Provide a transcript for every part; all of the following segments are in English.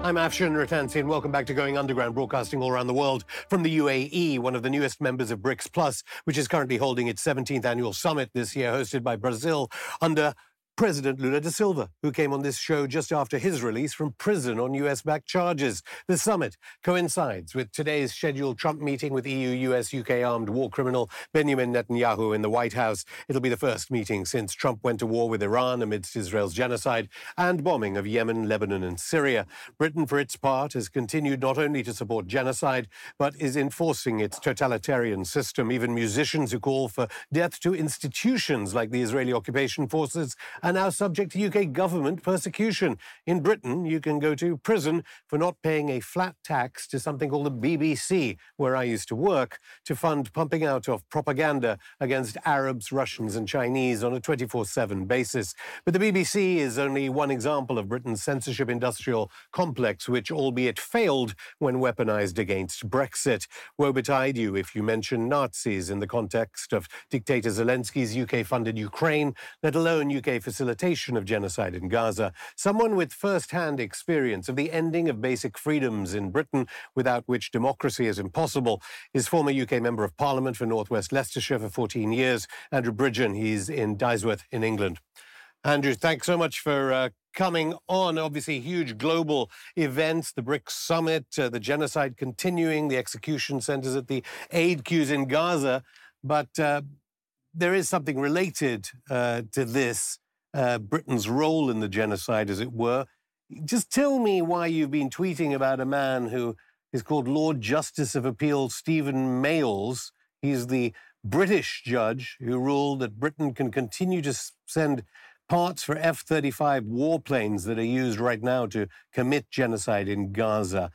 I'm Afshan Rattansi, and welcome back to Going Underground, broadcasting all around the world from the UAE, one of the newest members of BRICS Plus, which is currently holding its 17th annual summit this year, hosted by Brazil under President Lula da Silva, who came on this show just after his release from prison on US-backed charges. The summit coincides with today's scheduled Trump meeting with EU, US, UK armed war criminal Benjamin Netanyahu in the White House. It'll be the first meeting since Trump went to war with Iran amidst Israel's genocide and bombing of Yemen, Lebanon, and Syria. Britain, for its part, has continued not only to support genocide, but is enforcing its totalitarian system. Even musicians who call for death to institutions like the Israeli occupation forces are now subject to UK government persecution. In Britain, you can go to prison for not paying a flat tax to something called the BBC, where I used to work, to fund pumping out of propaganda against Arabs, Russians, and Chinese on a 24/7 basis. But the BBC is only one example of Britain's censorship industrial complex, which albeit failed when weaponized against Brexit. Woe betide you if you mention Nazis in the context of dictator Zelensky's UK-funded Ukraine, let alone UK facilitation of genocide in Gaza. Someone with first-hand experience of the ending of basic freedoms in Britain, without which democracy is impossible, is former UK Member of Parliament for North West Leicestershire for 14 years, Andrew Bridgen. He's in Dysworth in England. Andrew, thanks so much for coming on. Obviously, huge global events, the BRICS summit, the genocide continuing, the execution centers at the aid queues in Gaza. But there is something related to this, Britain's role in the genocide, as it were. Just tell me why you've been tweeting about a man who is called Lord Justice of Appeal Stephen Mayles. He's the British judge who ruled that Britain can continue to send parts for F-35 warplanes that are used right now to commit genocide in Gaza.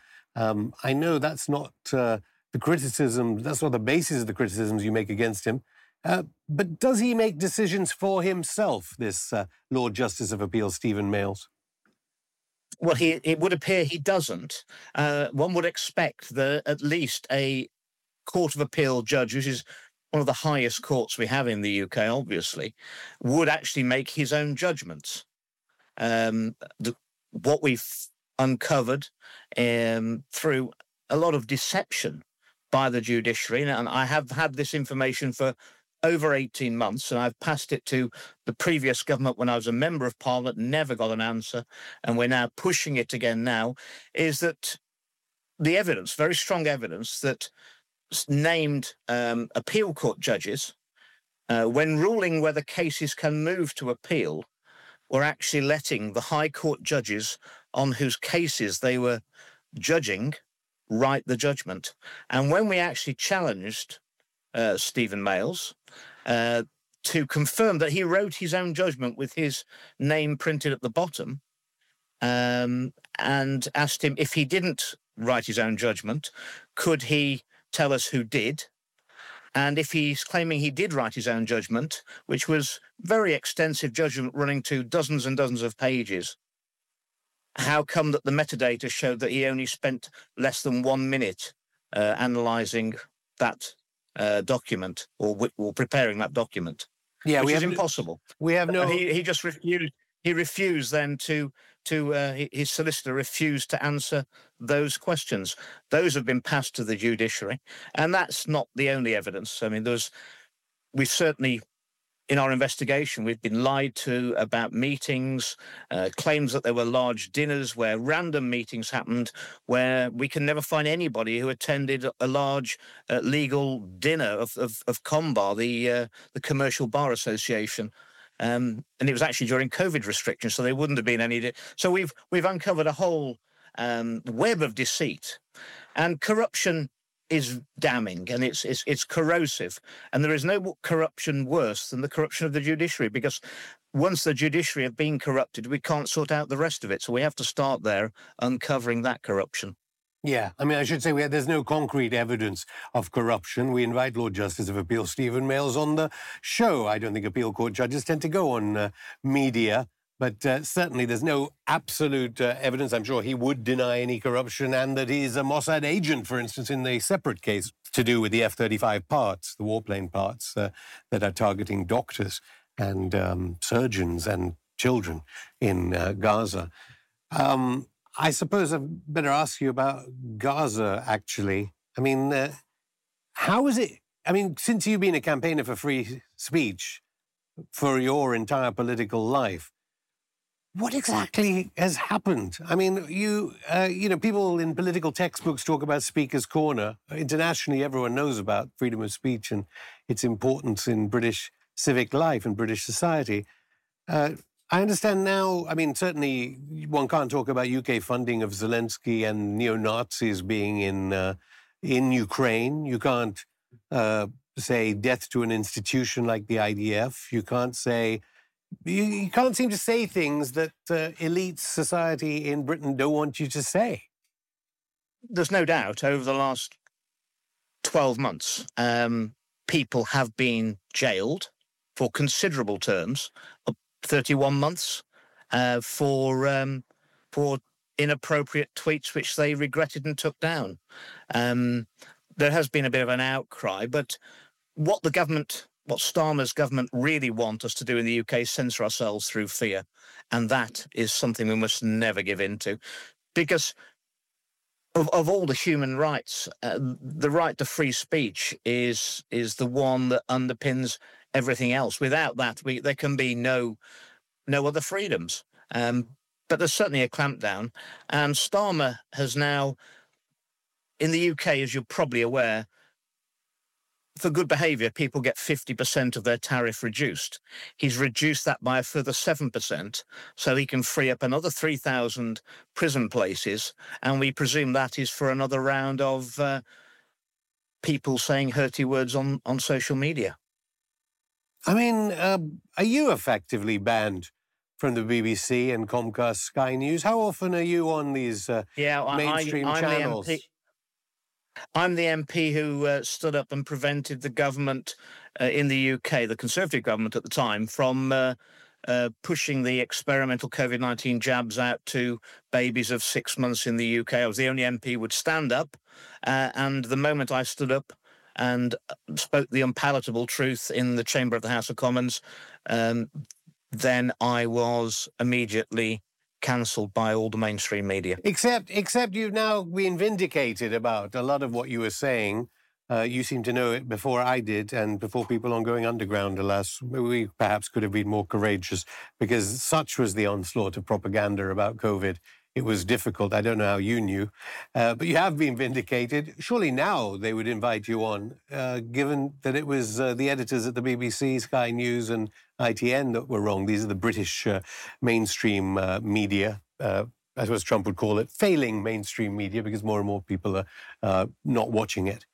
I know that's not the criticism, that's not the basis of the criticisms you make against him. But does he make decisions for himself, this Lord Justice of Appeal, Stephen Mayles? Well, it would appear he doesn't. One would expect that at least a Court of Appeal judge, which is one of the highest courts we have in the UK, obviously, would actually make his own judgments. What we've uncovered through a lot of deception by the judiciary, and I have had this information for over 18 months, and I've passed it to the previous government when I was a Member of Parliament, never got an answer, and we're now pushing it again now, is that the evidence, very strong evidence, that named appeal court judges, when ruling whether cases can move to appeal, were actually letting the High Court judges on whose cases they were judging write the judgment. And when we actually challenged Stephen Mayles to confirm that he wrote his own judgment with his name printed at the bottom, and asked him if he didn't write his own judgment, could he tell us who did? And if he's claiming he did write his own judgment, which was very extensive judgment running to dozens and dozens of pages, how come that the metadata showed that he only spent less than 1 minute analysing that document or preparing that document? Yeah, which is impossible. We have no. And he just refused. He refused then to his solicitor refused to answer those questions. Those have been passed to the judiciary, and that's not the only evidence. I mean, we've certainly, in our investigation, we've been lied to about meetings, claims that there were large dinners where random meetings happened, where we can never find anybody who attended a large legal dinner of COMBAR, the Commercial Bar Association. And it was actually during COVID restrictions, so there wouldn't have been any. So we've uncovered a whole web of deceit, and corruption is damning, and it's corrosive, and there is no corruption worse than the corruption of the judiciary, because once the judiciary have been corrupted, we can't sort out the rest of it. So we have to start there, uncovering that corruption. Yeah, I mean, I should say there's no concrete evidence of corruption. We invite Lord Justice of Appeal Stephen Mayles on the show. I don't think appeal court judges tend to go on media, but certainly there's no absolute evidence. I'm sure he would deny any corruption, and that he's a Mossad agent, for instance, in the separate case to do with the F-35 parts, the warplane parts that are targeting doctors and surgeons and children in Gaza. I suppose I better ask you about Gaza, actually. I mean, how is it? I mean, since you've been a campaigner for free speech for your entire political life, what exactly has happened? I mean, you know, people in political textbooks talk about Speaker's Corner. Internationally, everyone knows about freedom of speech and its importance in British civic life and British society. I understand now, I mean, certainly one can't talk about UK funding of Zelensky and neo-Nazis being in Ukraine. You can't say death to an institution like the IDF. You can't say... You can't seem to say things that elite society in Britain don't want you to say. There's no doubt over the last 12 months, people have been jailed for considerable terms, 31 months, for inappropriate tweets which they regretted and took down. There has been a bit of an outcry, but what Starmer's government really want us to do in the UK is censor ourselves through fear. And that is something we must never give in to. Because of all the human rights, the right to free speech is the one that underpins everything else. Without that, there can be no other freedoms. But there's certainly a clampdown. And Starmer has now, in the UK, as you're probably aware, for good behaviour, people get 50% of their tariff reduced. He's reduced that by a further 7%, so he can free up another 3,000 prison places, and we presume that is for another round of people saying hurty words on social media. I mean, are you effectively banned from the BBC and Comcast Sky News? How often are you on these mainstream channels? I'm the MP who stood up and prevented the government in the UK, the Conservative government at the time, from pushing the experimental COVID-19 jabs out to babies of 6 months in the UK. I was the only MP who would stand up, and the moment I stood up and spoke the unpalatable truth in the chamber of the House of Commons, then I was immediately cancelled by all the mainstream media. Except you've now been vindicated about a lot of what you were saying. You seem to know it before I did and before people on Going Underground, alas. We perhaps could have been more courageous because such was the onslaught of propaganda about COVID. It was difficult. I don't know how you knew. But you have been vindicated. Surely now they would invite you on, given that it was the editors at the BBC, Sky News and ITN that were wrong. These are the British mainstream media, as was Trump would call it, failing mainstream media because more and more people are not watching it.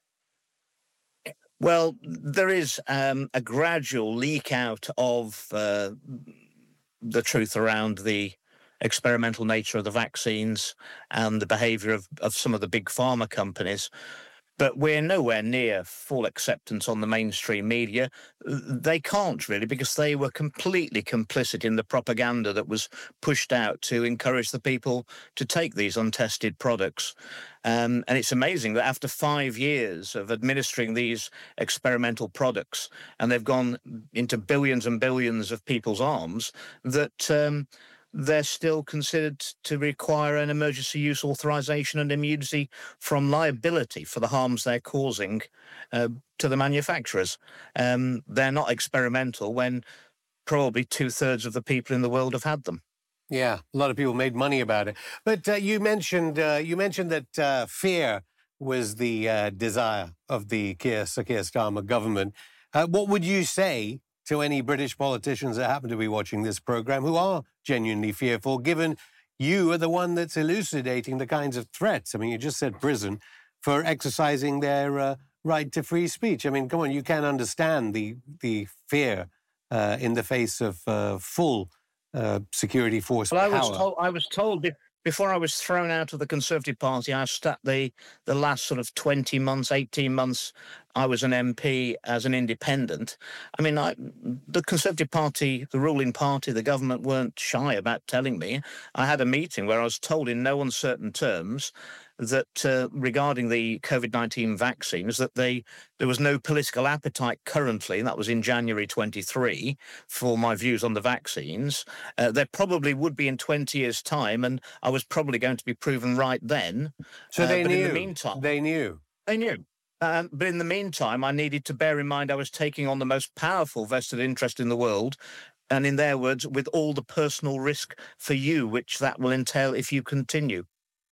Well, there is a gradual leak out of the truth around the experimental nature of the vaccines and the behaviour of some of the big pharma companies. But we're nowhere near full acceptance on the mainstream media. They can't really, because they were completely complicit in the propaganda that was pushed out to encourage the people to take these untested products. And it's amazing that after 5 years of administering these experimental products, and they've gone into billions and billions of people's arms, that they're still considered to require an emergency use authorization and immunity from liability for the harms they're causing to the manufacturers. They're not experimental when probably 2/3 of the people in the world have had them. Yeah, a lot of people made money about it. But you mentioned that fear was the desire of the Sir Keir Starmer government. What would you say to any British politicians that happen to be watching this program who are genuinely fearful, given you are the one that's elucidating the kinds of threats? I mean, you just said prison for exercising their right to free speech. I mean, come on, you can understand the fear in the face of full security force power. I was told before I was thrown out of the Conservative Party, I sat the last sort of 20 months, 18 months, I was an MP as an independent. I mean, the Conservative Party, the ruling party, the government weren't shy about telling me. I had a meeting where I was told in no uncertain terms that regarding the COVID-19 vaccines, that there was no political appetite currently, and that was in January 23, for my views on the vaccines. There probably would be in 20 years' time, and I was probably going to be proven right then. So they but knew. In the meantime, they knew. They knew. But in the meantime, I needed to bear in mind I was taking on the most powerful vested interest in the world, and in their words, with all the personal risk for you, which that will entail if you continue.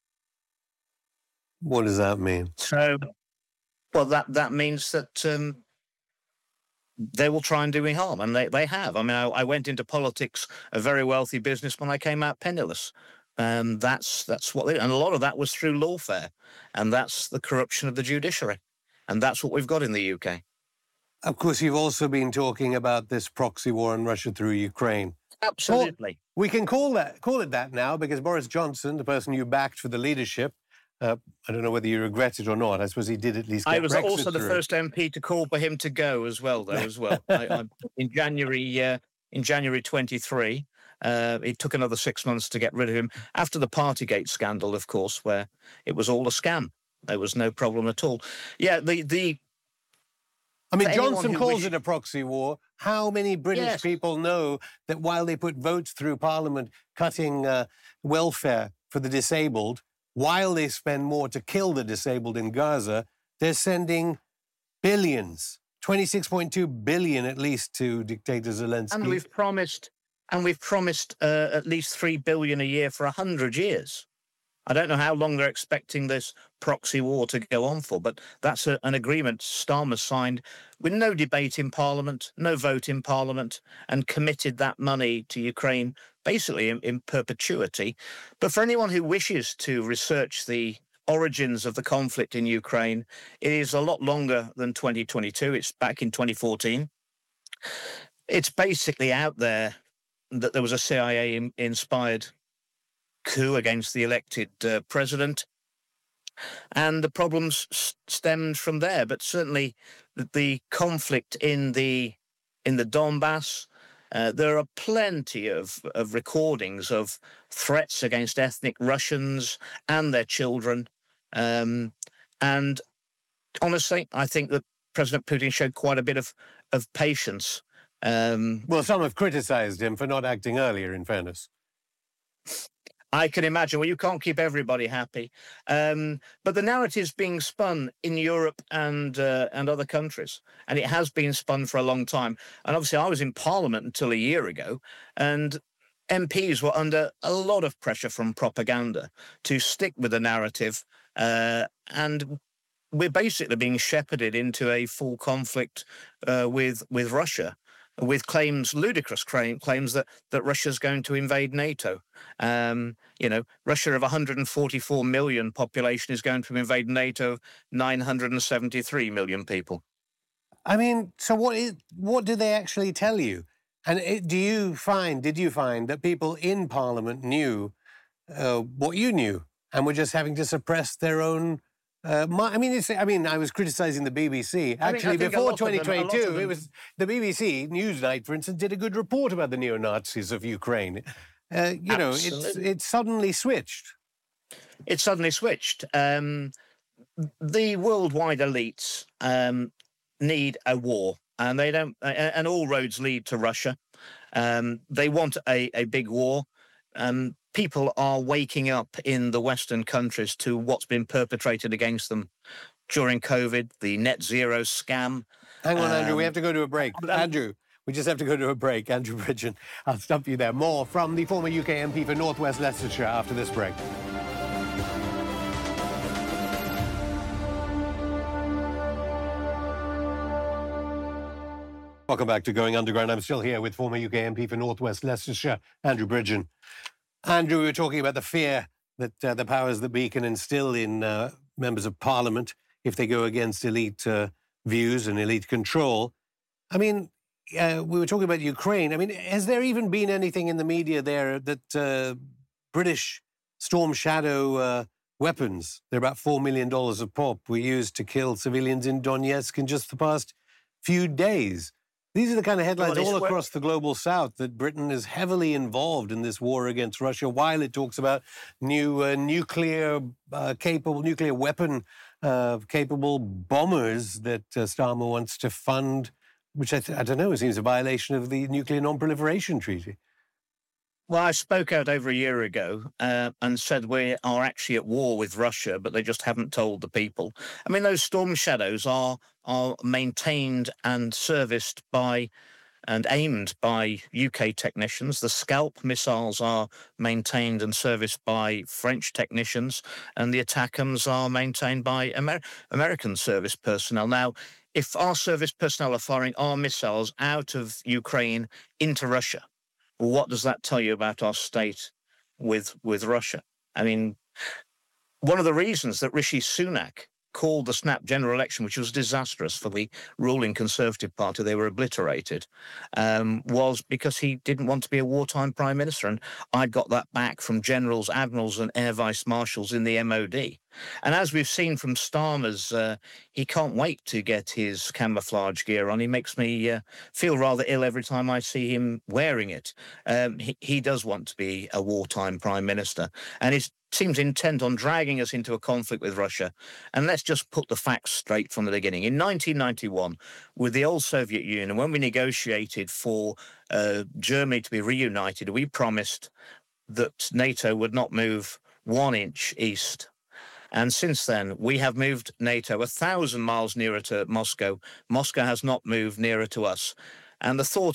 What does that mean? So, well, that means that they will try and do me harm, and they have. I mean, I went into politics a very wealthy businessman. I came out penniless. That's what and a lot of that was through lawfare, and that's the corruption of the judiciary, and that's what we've got in the UK. Of course, you've also been talking about this proxy war in Russia through Ukraine. Absolutely. We can call it that now, because Boris Johnson, the person you backed for the leadership, I don't know whether you regret it or not. I suppose he did at least get I was Brexit also the through. first MP to call for him to go as well, though. In January 23, it took another 6 months to get rid of him after the Partygate scandal, of course, where it was all a scam. There was no problem at all. Yeah, I mean, Johnson calls it a proxy war. How many British people know that while they put votes through Parliament cutting welfare for the disabled, while they spend more to kill the disabled in Gaza, they're sending billions, 26.2 billion at least, to dictator Zelensky. And we've promised at least 3 billion a year for 100 years. I don't know how long they're expecting this proxy war to go on for, but that's an agreement Starmer signed with no debate in Parliament, no vote in Parliament, and committed that money to Ukraine basically in perpetuity. But for anyone who wishes to research the origins of the conflict in Ukraine, it is a lot longer than 2022. It's back in 2014. It's basically out there that there was a CIA-inspired coup against the elected president, and the problems stemmed from there. But certainly the conflict in the Donbass, there are plenty of recordings of threats against ethnic Russians and their children. And honestly, I think that President Putin showed quite a bit of patience. Well, some have criticized him for not acting earlier, in fairness. I can imagine. Well, you can't keep everybody happy. But the narrative's being spun in Europe and other countries, and it has been spun for a long time. And obviously, I was in Parliament until a year ago, and MPs were under a lot of pressure from propaganda to stick with the narrative, and we're basically being shepherded into a full conflict with Russia, with ludicrous claims that Russia's going to invade NATO. Russia of 144 million population is going to invade NATO, 973 million people. I mean, so what do they actually tell you? And did you find that people in Parliament knew what you knew and were just having to suppress their own? I was criticising the BBC. Actually, before 2022, it was the BBC Newsnight, for instance, did a good report about the neo-Nazis of Ukraine. It's suddenly switched. It's suddenly switched. The worldwide elites need a war, and they don't. And all roads lead to Russia. They want a big war. People are waking up in the Western countries to what's been perpetrated against them during COVID, the net zero scam. Hang on, Andrew, we have to go to a break. Andrew, we just have to go to a break. Andrew Bridgen, I'll stop you there. More from the former UK MP for North West Leicestershire after this break. Welcome back to Going Underground. I'm still here with former UK MP for North West Leicestershire, Andrew Bridgen. Andrew, we were talking about the fear that the powers that be can instill in members of Parliament if they go against elite views and elite control. I mean, we were talking about Ukraine. I mean, has there even been anything in the media there that British Storm Shadow weapons, they're about $4 million a pop, were used to kill civilians in Donetsk in just the past few days? These are the kind of headlines Well, all it's- across the global south, that Britain is heavily involved in this war against Russia, while it talks about new nuclear weapon capable bombers that Starmer wants to fund, which I don't know, seems a violation of the Nuclear Non-Proliferation Treaty. Well, I spoke out over a year ago and said we are actually at war with Russia, but they just haven't told the people. I mean, those Storm Shadows are maintained and serviced by and aimed by UK technicians. The Scalp missiles are maintained and serviced by French technicians, and the ATACMS are maintained by American service personnel. Now, if our service personnel are firing our missiles out of Ukraine into Russia, well, what does that tell you about our state with Russia? I mean, one of the reasons that Rishi Sunak called the snap general election, which was disastrous for the ruling Conservative Party, they were obliterated, was because he didn't want to be a wartime prime minister. And I got that back from generals, admirals and air vice marshals in the MOD. And as we've seen from Starmer's, he can't wait to get his camouflage gear on. He makes me feel rather ill every time I see him wearing it. He does want to be a wartime prime minister, and he seems intent on dragging us into a conflict with Russia. And let's just put the facts straight from the beginning. In 1991, with the old Soviet Union, when we negotiated for Germany to be reunited, we promised that NATO would not move 1 inch east. And since then, we have moved NATO 1,000 miles nearer to Moscow. Moscow has not moved nearer to us. And the thought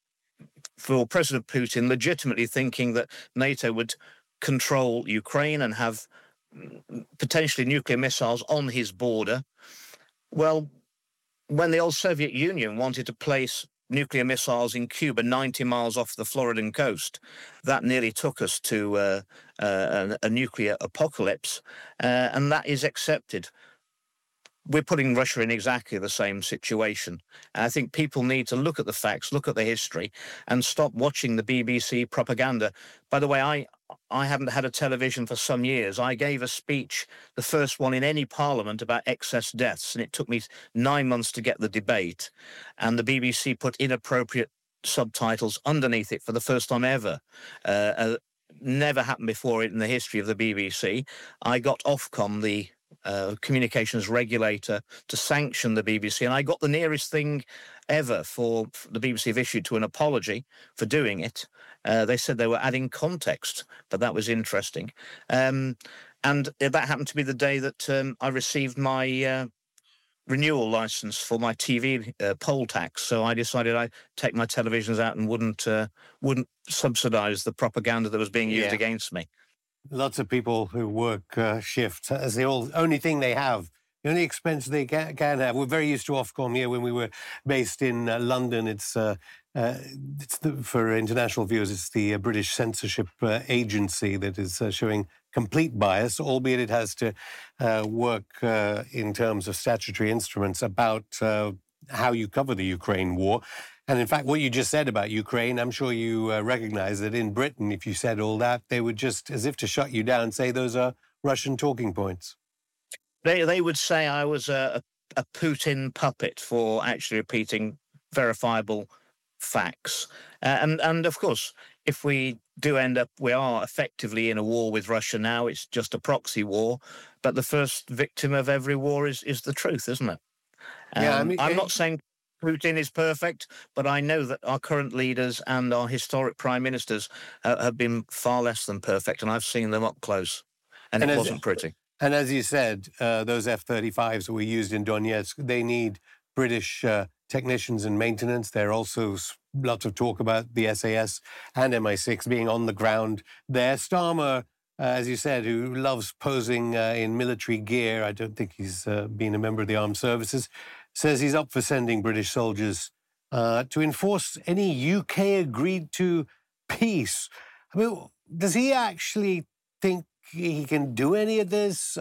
for President Putin legitimately thinking that NATO would control Ukraine and have potentially nuclear missiles on his border. Well, when the old Soviet Union wanted to place nuclear missiles in Cuba 90 miles off the Floridan coast, that nearly took us to a nuclear apocalypse, and that is accepted. We're putting Russia in exactly the same situation. And I think people need to look at the facts, look at the history, and stop watching the BBC propaganda. By the way, I haven't had a television for some years. I gave a speech, the first one in any parliament, about excess deaths, and it took me 9 months to get the debate. And the BBC put inappropriate subtitles underneath it for the first time ever. Never happened before in the history of the BBC. I got Ofcom, the communications regulator, to sanction the BBC, and I got the nearest thing ever for the BBC have issued to an apology for doing it. They said they were adding context, but that was interesting. And that happened to be the day that I received my renewal license for my TV poll tax. So I decided I'd take my televisions out and wouldn't subsidise the propaganda that was being used against me. Lots of people who work shifts as the only thing they have, the only expense they can have. We're very used to Ofcom here. When we were based in London, it's for international viewers, it's the British censorship agency that is showing complete bias, albeit it has to work in terms of statutory instruments about how you cover the Ukraine war. And in fact, what you just said about Ukraine, I'm sure you recognize that in Britain, if you said all that, they would just, as if to shut you down, say those are Russian talking points. They would say I was a Putin puppet for actually repeating verifiable facts. And of course, if we do end up, we are effectively in a war with Russia now. It's just a proxy war. But the first victim of every war is the truth, isn't it? I'm not saying Putin is perfect, but I know that our current leaders and our historic prime ministers have been far less than perfect, and I've seen them up close, and it wasn't pretty. And as you said, those F-35s that were used in Donetsk, they need British technicians and maintenance. There are also lots of talk about the SAS and MI6 being on the ground there. Starmer, as you said, who loves posing in military gear, I don't think he's been a member of the armed services, says he's up for sending British soldiers to enforce any UK agreed to peace. I mean, does he actually think he can do any of this?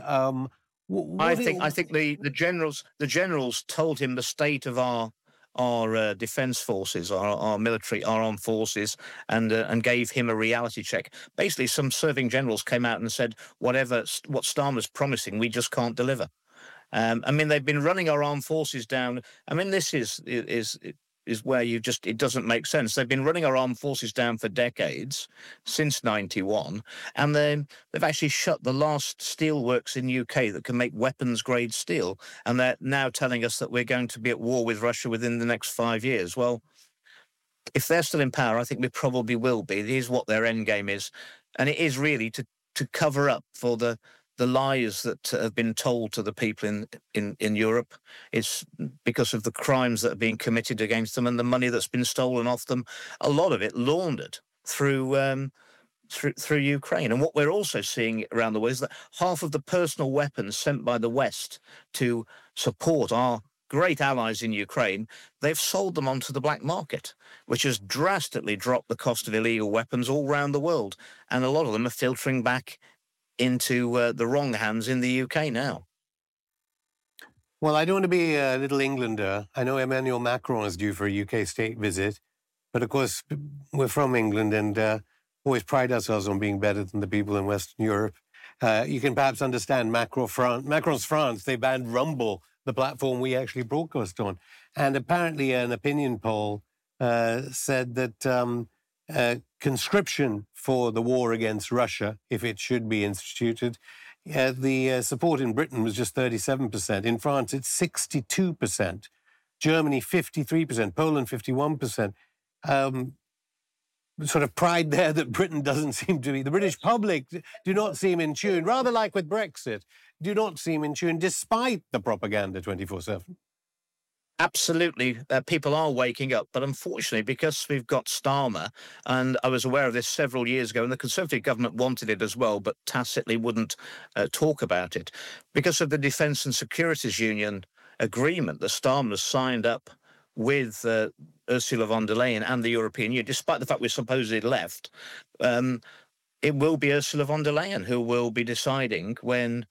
I think the generals told him the state of our defence forces, our military, our armed forces, and gave him a reality check. Basically, some serving generals came out and said, what Starmer's promising, we just can't deliver. I mean, they've been running our armed forces down. I mean, this is is where it doesn't make sense. They've been running our armed forces down for decades, since 91, and they've actually shut the last steelworks in UK that can make weapons-grade steel, and they're now telling us that we're going to be at war with Russia within the next 5 years. Well, if they're still in power, I think we probably will be. It is what their end game is, and it is really to cover up for the lies that have been told to the people in Europe. It's because of the crimes that are being committed against them and the money that's been stolen off them, a lot of it laundered through Ukraine. And what we're also seeing around the world is that half of the personal weapons sent by the West to support our great allies in Ukraine, they've sold them onto the black market, which has drastically dropped the cost of illegal weapons all around the world. And a lot of them are filtering back into the wrong hands in the UK now. Well, I don't want to be a little Englander. I know Emmanuel Macron is due for a UK state visit, but of course, we're from England and always pride ourselves on being better than the people in Western Europe. You can perhaps understand Macron's France. They banned Rumble, the platform we actually broadcast on. And apparently an opinion poll said that conscription for the war against Russia, if it should be instituted, the support in Britain was just 37%. In France, it's 62%. Germany, 53%. Poland, 51%. Sort of pride there that Britain doesn't seem to be. The British public do not seem in tune, rather like with Brexit, do not seem in tune despite the propaganda 24/7. Absolutely. People are waking up. But unfortunately, because we've got Starmer, and I was aware of this several years ago, and the Conservative government wanted it as well, but tacitly wouldn't talk about it. Because of the Defence and Securities Union agreement that Starmer signed up with Ursula von der Leyen and the European Union, despite the fact we're supposedly left, it will be Ursula von der Leyen who will be deciding when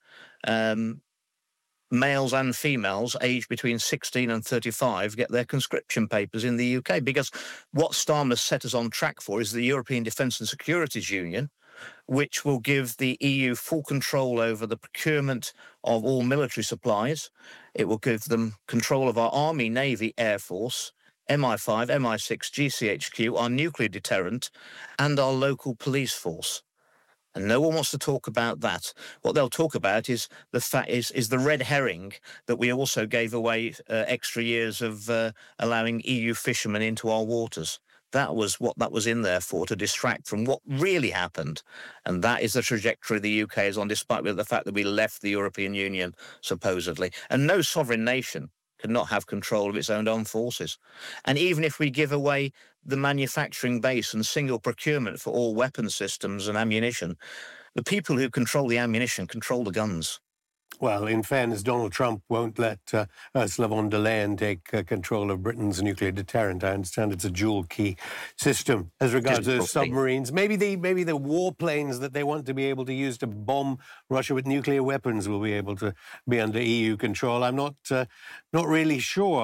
males and females aged between 16 and 35 get their conscription papers in the UK. Because what Starmer set us on track for is the European Defence and Securities Union, which will give the EU full control over the procurement of all military supplies. It will give them control of our Army, Navy, Air Force, MI5, MI6, GCHQ, our nuclear deterrent, and our local police force. And no one wants to talk about that. What they'll talk about is the red herring that we also gave away extra years of allowing EU fishermen into our waters. That was what that was in there for, to distract from what really happened. And that is the trajectory the UK is on, despite the fact that we left the European Union, supposedly. And no sovereign nation cannot have control of its own armed forces. And even if we give away the manufacturing base and single procurement for all weapon systems and ammunition, the people who control the ammunition control the guns. Well, in fairness, Donald Trump won't let Ursula von der Leyen take control of Britain's nuclear deterrent. I understand it's a dual key system as regards to submarines. Maybe the warplanes that they want to be able to use to bomb Russia with nuclear weapons will be able to be under EU control. I'm not really sure.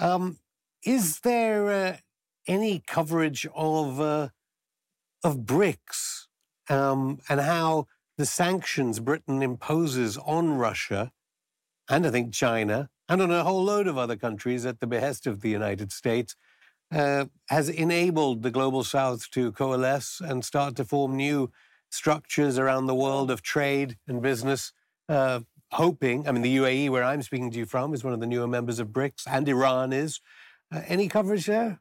Is there any coverage of BRICS and how the sanctions Britain imposes on Russia, and I think China, and on a whole load of other countries at the behest of the United States, has enabled the Global South to coalesce and start to form new structures around the world of trade and business, hoping, the UAE, where I'm speaking to you from, is one of the newer members of BRICS, and Iran is. Any coverage there?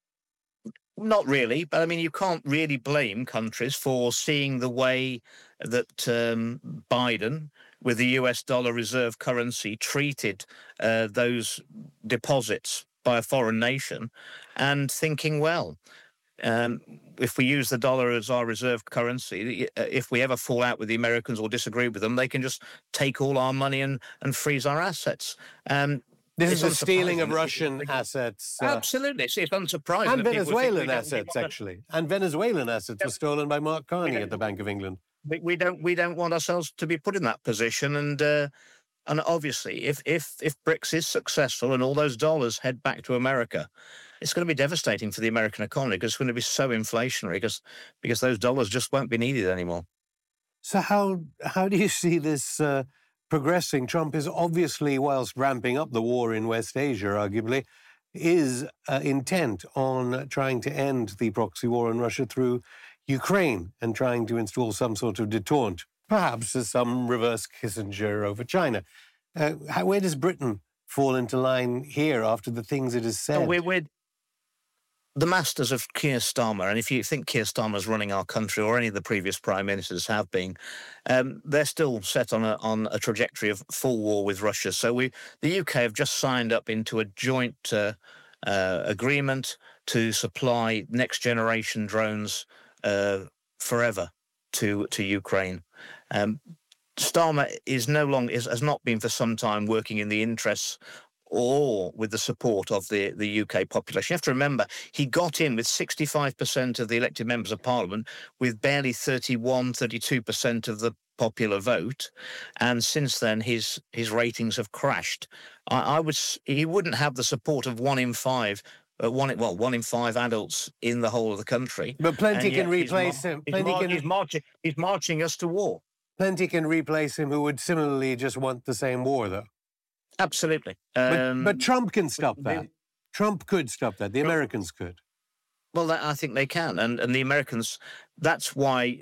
Not really, but you can't really blame countries for seeing the way that Biden, with the US dollar reserve currency, treated those deposits by a foreign nation and thinking, well, if we use the dollar as our reserve currency, if we ever fall out with the Americans or disagree with them, they can just take all our money and freeze our assets. This is a stealing of Russian assets. Absolutely. It's unsurprising. And Venezuelan assets, actually. And Venezuelan assets were stolen by Mark Carney at the Bank of England. We don't want ourselves to be put in that position. And obviously, if BRICS is successful and all those dollars head back to America, it's going to be devastating for the American economy, because it's going to be so inflationary because those dollars just won't be needed anymore. So how do you see this progressing? Trump is obviously, whilst ramping up the war in West Asia, arguably, is intent on trying to end the proxy war in Russia through Ukraine and trying to install some sort of detente, perhaps as some reverse Kissinger over China. Where does Britain fall into line here after the things it has said? We're the masters of Keir Starmer, and if you think Keir Starmer's running our country, or any of the previous prime ministers have been, they're still set on a trajectory of full war with Russia. So the UK have just signed up into a joint agreement to supply next generation drones forever to Ukraine. Starmer is no longer has not been for some time working in the interests or with the support of the UK population. You have to remember, he got in with 65% of the elected members of Parliament with barely 32% of the popular vote, and since then his ratings have crashed. He wouldn't have the support of one in five adults in the whole of the country. But plenty can replace him. He's marching us to war. Plenty can replace him who would similarly just want the same war, though. Absolutely. But Trump can stop that. Trump could stop that. The Americans could. Well, I think they can. And the Americans, that's why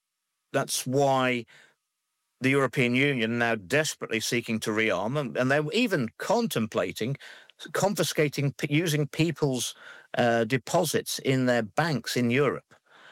the European Union now desperately seeking to rearm, and they're even contemplating confiscating, using people's deposits in their banks in Europe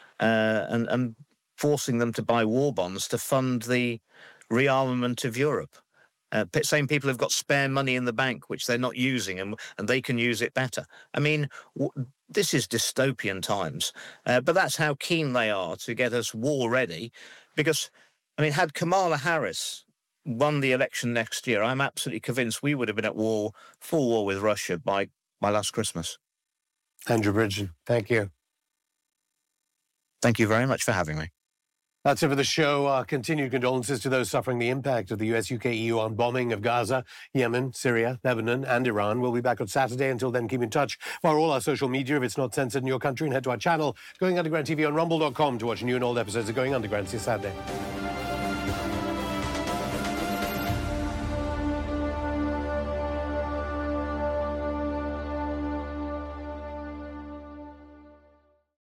and forcing them to buy war bonds to fund the rearmament of Europe. Same people have got spare money in the bank, which they're not using, and they can use it better. I mean, this is dystopian times, but that's how keen they are to get us war ready. Because, I mean, had Kamala Harris won the election next year, I'm absolutely convinced we would have been at war, full war with Russia by last Christmas. Andrew Bridgen, thank you. Thank you very much for having me. That's it for the show. Our continued condolences to those suffering the impact of the US, UK, EU armed bombing of Gaza, Yemen, Syria, Lebanon, and Iran. We'll be back on Saturday. Until then, keep in touch via all our social media if it's not censored in your country, and head to our channel, Going Underground TV on rumble.com to watch new and old episodes of Going Underground. See you Saturday.